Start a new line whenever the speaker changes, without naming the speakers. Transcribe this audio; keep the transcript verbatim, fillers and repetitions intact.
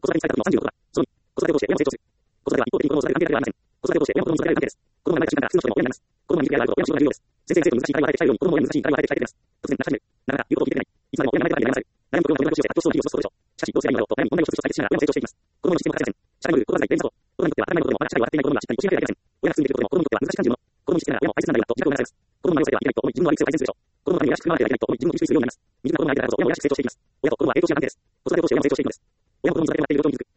子育てに使えたのはさんじゅうろくだ。そのに、子育てを通して親も成長する。子育ては一方的に子供を育てる関係ではありません。子育てを通して親も子供を育てる関係です。子供が生まれた瞬間から普通の人でも親になります。子供に肉や愛と親の仕事が重要です。先生に生徒に難しい会話を与えてきたように、子供も親に難しい会話を与えてきたいです。突然話し始める。なかなか言うことを聞いてくれない。いつまでも親の前でばかり悩まされる。悩む子供の子供の学習をして圧倒しそうに技術をそうでしょう。しかし、どうすればいいのだろうと悩み問題を一つ一つ解決しながら親も成長していきます。子供の実践も欠かせません。社会のルール、言葉遣い、連鎖と、大人にとっては当たり前のことでもまだ社会を笑っていない子供がしっかり教えなければいけません。親が進んでいることでも子供にとっては難しい感じるもの。子供に知ってながら親も大切なんだよと自覚をなさいます。子供の真似をされてはいけないと思い自分の悪い癖を改善するでしょう。子供のために優しく振る舞わなければいけないと思い自分を厳しくするようになります。未熟な子供が相手だからこそ親も優しく成長していきます。親と子供は並行している関係です。子育てを通して親も成長していくのです。親も子供の育てを待っている状況に気づく。